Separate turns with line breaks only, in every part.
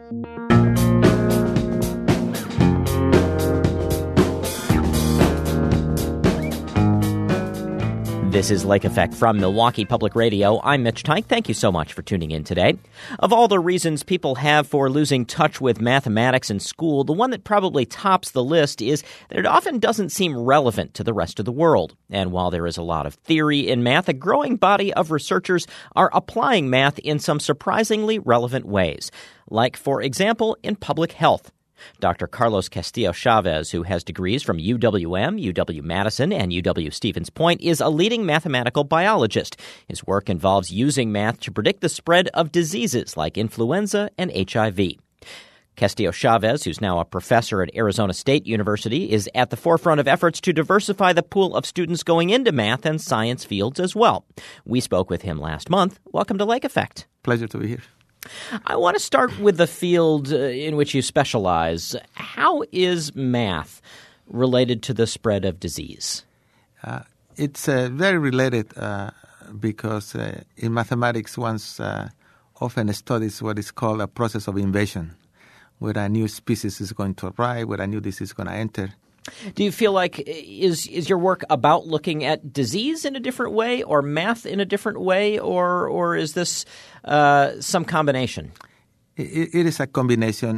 This is Lake Effect from Milwaukee Public Radio. I'm Mitch Teich. Thank you so much for tuning in today. Of all the reasons people have for losing touch with mathematics in school, the one that probably tops the list is that it often doesn't seem relevant to the rest of the world. And while there is a lot of theory in math, a growing body of researchers are applying math in some surprisingly relevant ways. Like, for example, in public health. Dr. Carlos Castillo-Chavez, who has degrees from UWM, UW-Madison, and UW-Stevens Point, is a leading mathematical biologist. His work involves using math to predict the spread of diseases like influenza and HIV. Castillo-Chavez, who's now a professor at Arizona State University, is at the forefront of efforts to diversify the pool of students going into math and science fields as well. We spoke with him last month. Welcome to Lake Effect.
Pleasure to be here.
I want to start with the field in which you specialize. How is math related to the spread of disease?
It's very related because in mathematics one often studies what is called a process of invasion, where a new species is going to arrive, where a new disease is going to enter.
Do you feel like is your work about looking at disease in a different way or math in a different way, or is this some combination?
It is a combination.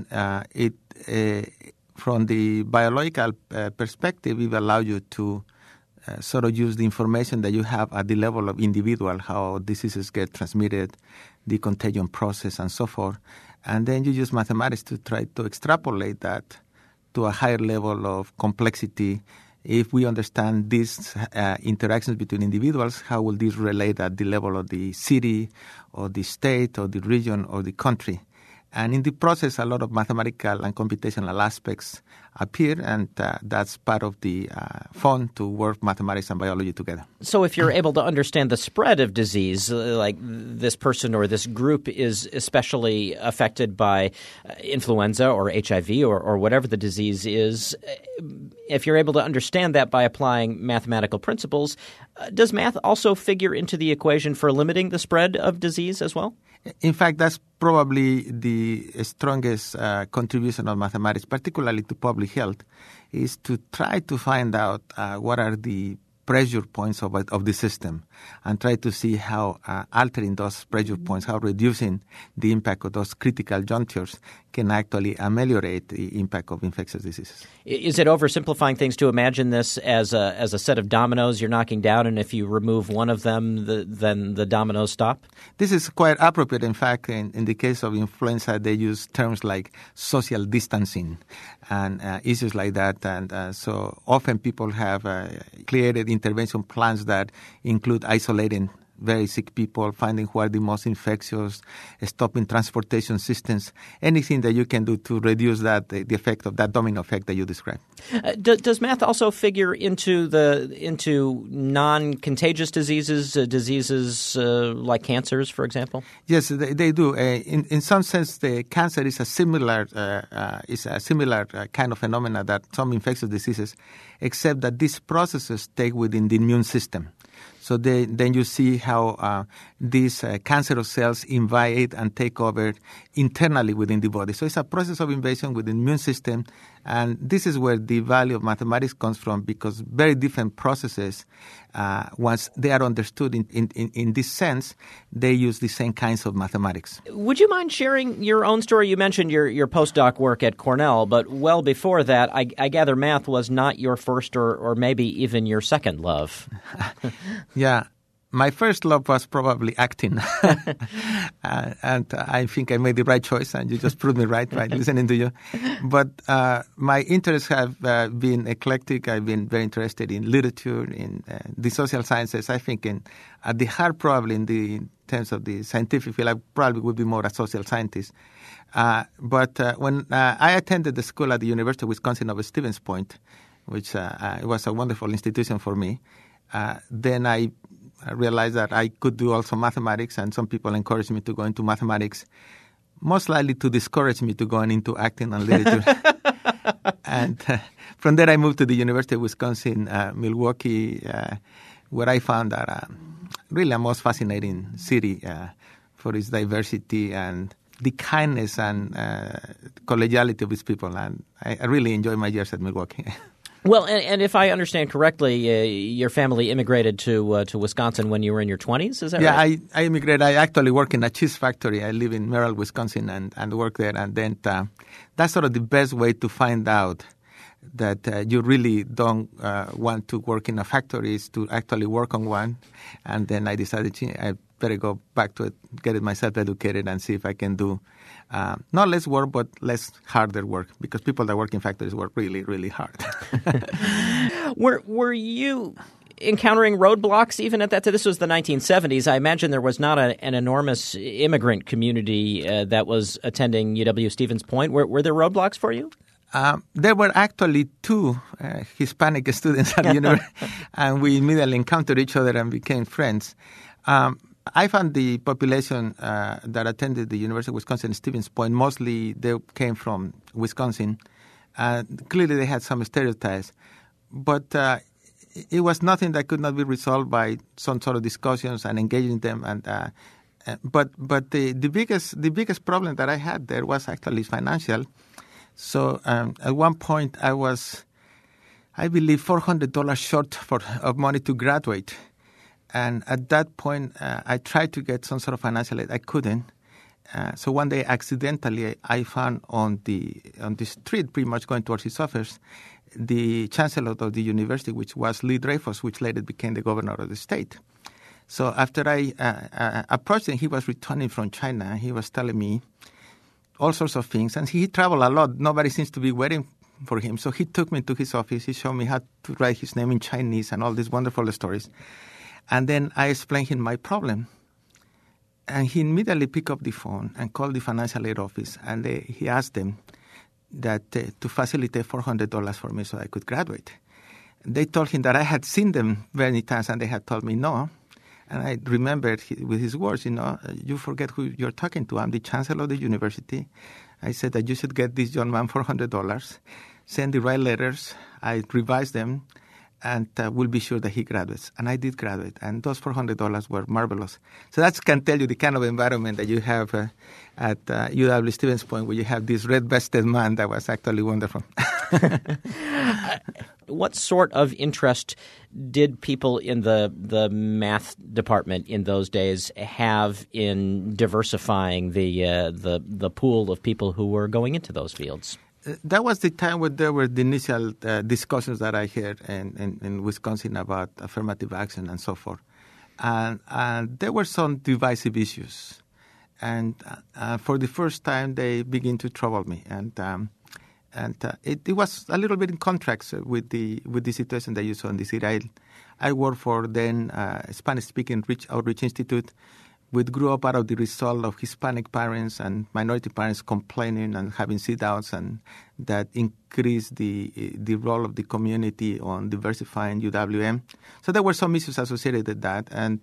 From the biological perspective, it will allow you to sort of use the information that you have at the level of individual, how diseases get transmitted, the contagion process, and so forth. And then you use mathematics to try to extrapolate that to a higher level of complexity. If we understand these interactions between individuals, how will these relate at the level of the city or the state or the region or the country? And in the process, a lot of mathematical and computational aspects appear, and that's part of the fun to work mathematics and biology together.
So if you're able to understand the spread of disease, like this person or this group is especially affected by influenza or HIV or whatever the disease is, if you're able to understand that by applying mathematical principles, does math also figure into the equation for limiting the spread of disease as well?
In fact, that's probably the strongest contribution of mathematics, particularly to public health, is to try to find out what are the pressure points of the system and try to see how altering those pressure points, how reducing the impact of those critical junctures can actually ameliorate the impact of infectious diseases.
Is it oversimplifying things to imagine this as a set of dominoes you're knocking down, and if you remove one of them, then the dominoes stop?
This is quite appropriate. In fact, in the case of influenza, they use terms like social distancing and issues like that. And so often people have created intervention plans that include isolating very sick people, finding who are the most infectious, stopping transportation systems, anything that you can do to reduce that the effect of that domino effect that you described.
Does math also figure into non-contagious diseases like cancers, for example?
Yes, they do. In some sense, the cancer is a similar kind of phenomena that some infectious diseases, except that these processes take within the immune system. So then you see how these cancerous cells invade and take over internally within the body. So it's a process of invasion within the immune system, and this is where the value of mathematics comes from, because very different processes, once they are understood in this sense, they use the same kinds of mathematics.
Would you mind sharing your own story? You mentioned your postdoc work at Cornell, but well before that, I gather math was not your first or maybe even your second love.
Yeah. My first love was probably acting, and I think I made the right choice, and you just proved me right by listening to you. But my interests have been eclectic. I've been very interested in literature, in the social sciences. I think at the heart, probably in terms of the scientific field, I probably would be more a social scientist. But when I attended the school at the University of Wisconsin over Stevens Point, which it was a wonderful institution for me, then I realized that I could do also mathematics, and some people encouraged me to go into mathematics, most likely to discourage me to going into acting and literature. And from there I moved to the University of Wisconsin, Milwaukee, where I found that really a most fascinating city for its diversity and the kindness and collegiality of its people. And I really enjoy my years at Milwaukee.
Well, and if I understand correctly, your family immigrated to Wisconsin when you were in your 20s, is that right?
Yeah, I immigrated. I actually work in a cheese factory. I live in Merrill, Wisconsin, and work there. And then that's sort of the best way to find out that you really don't want to work in a factory is to actually work on one. And then I decided I better go back to it, get it myself educated, and see if I can do not less work, but less harder work, because people that work in factories work really, really hard.
Were you encountering roadblocks even at that time? This was the 1970s. I imagine there was not an enormous immigrant community that was attending UW-Stevens Point. Were there roadblocks for you?
There were actually two Hispanic students at the university, and we immediately encountered each other and became friends. I found the population that attended the University of Wisconsin-Stevens Point, mostly they came from Wisconsin. Clearly they had some stereotypes, but it was nothing that could not be resolved by some sort of discussions and engaging them. But the biggest problem that I had there was actually financial. So at one point I was, I believe, $400 short of money to graduate. And at that point, I tried to get some sort of financial aid. I couldn't. So one day, accidentally, I found on the street, pretty much going towards his office, the chancellor of the university, which was Lee Dreyfus, which later became the governor of the state. So after I approached him, he was returning from China. He was telling me all sorts of things. And he traveled a lot. Nobody seems to be waiting for him. So he took me to his office. He showed me how to write his name in Chinese and all these wonderful stories. And then I explained him my problem. And he immediately picked up the phone and called the financial aid office. And he asked them that to facilitate $400 for me so I could graduate. They told him that I had seen them many times, and they had told me no. And I remembered with his words, you forget who you're talking to. I'm the chancellor of the university. I said that you should get this young man $400, send the right letters. I revised them, and we'll be sure that he graduates. And I did graduate, and those $400 were marvelous. So that can tell you the kind of environment that you have at UW-Stevens Point, where you have this red-vested man that was actually wonderful.
What sort of interest did people in the math department in those days have in diversifying the pool of people who were going into those fields?
That was the time when there were the initial discussions that I heard in Wisconsin about affirmative action and so forth. And there were some divisive issues. And for the first time, they began to trouble me. And it was a little bit in contrast with the situation that you saw in the city. I worked for then Spanish-speaking Outreach Institute, which grew up out of the result of Hispanic parents and minority parents complaining and having sit-downs, and that increased the role of the community on diversifying UWM. So there were some issues associated with that, and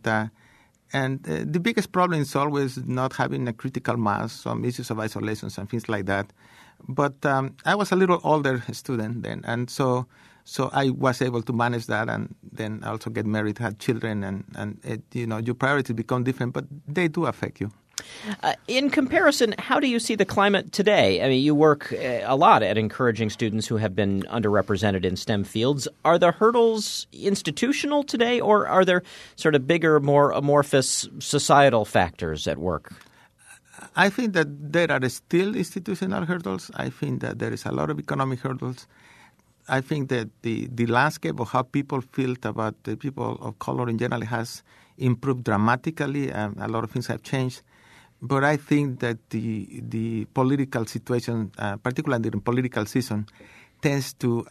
the biggest problem is always not having a critical mass, some issues of isolations and things like that. But I was a little older student then, and so I was able to manage that, and then also get married, had children, and your priorities become different, but they do affect you.
In comparison, how do you see the climate today? I mean, you work a lot at encouraging students who have been underrepresented in STEM fields. Are the hurdles institutional today, or are there sort of bigger, more amorphous societal factors at work?
I think that there are still institutional hurdles. I think that there is a lot of economic hurdles. I think that the landscape of how people feel about the people of color in general has improved dramatically. A lot of things have changed. But I think that the political situation, particularly during political season, tends to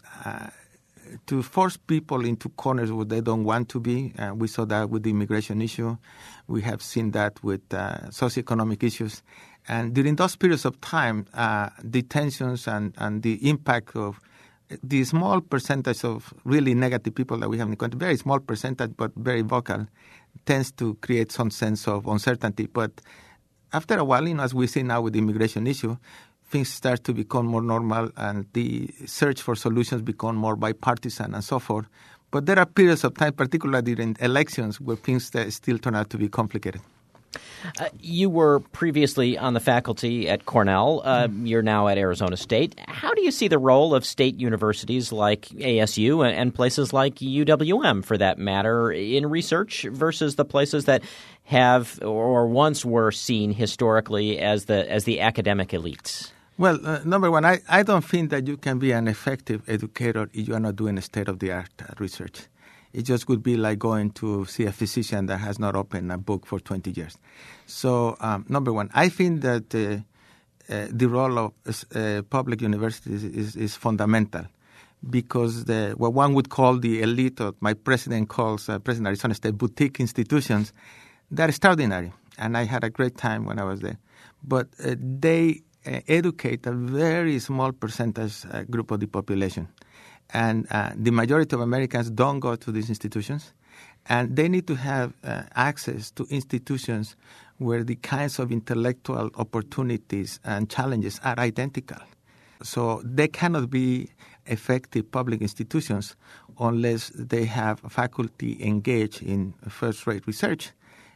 force people into corners where they don't want to be. We saw that with the immigration issue. We have seen that with socioeconomic issues. And during those periods of time, the tensions and the impact of the small percentage of really negative people that we have in the country, very small percentage but very vocal, tends to create some sense of uncertainty. But after a while, as we see now with the immigration issue, things start to become more normal, and the search for solutions become more bipartisan and so forth. But there are periods of time, particularly during elections, where things still turn out to be complicated.
You were previously on the faculty at Cornell. You're now at Arizona State. How do you see the role of state universities like ASU and places like UWM, for that matter, in research versus the places that have or once were seen historically as the academic elites?
Well, number one, I don't think that you can be an effective educator if you are not doing state-of-the-art research. It just would be like going to see a physician that has not opened a book for 20 years. So, number one, I think that the role of public universities is fundamental, because what one would call the elite, or my president calls President Arizona State, boutique institutions, they're extraordinary. And I had a great time when I was there. But they educate a very small percentage group of the population. And the majority of Americans don't go to these institutions, and they need to have access to institutions where the kinds of intellectual opportunities and challenges are identical. So they cannot be effective public institutions unless they have faculty engaged in first-rate research.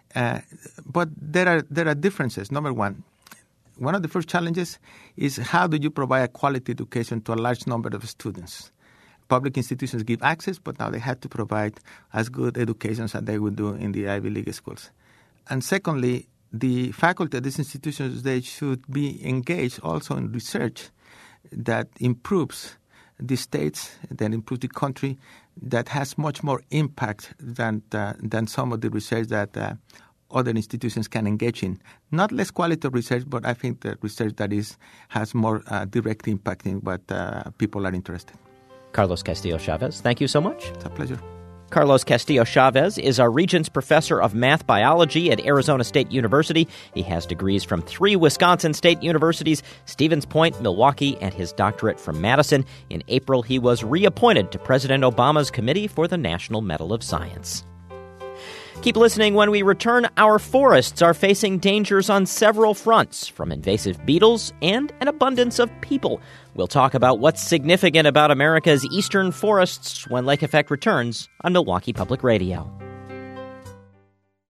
But there are differences. Number one of the first challenges is, how do you provide a quality education to a large number of students? Public institutions give access, but now they have to provide as good education as they would do in the Ivy League schools. And secondly, the faculty at these institutions, they should be engaged also in research that improves the states, that improves the country, that has much more impact than some of the research that other institutions can engage in. Not less quality of research, but I think that research that has more direct impact in what people are interested in.
Carlos Castillo-Chavez, thank you so much.
It's a pleasure.
Carlos Castillo-Chavez is a Regents Professor of Math Biology at Arizona State University. He has degrees from 3 Wisconsin state universities, Stevens Point, Milwaukee, and his doctorate from Madison. In April, he was reappointed to President Obama's Committee for the National Medal of Science. Keep listening. When we return, our forests are facing dangers on several fronts, from invasive beetles and an abundance of people. We'll talk about what's significant about America's eastern forests when Lake Effect returns on Milwaukee Public Radio.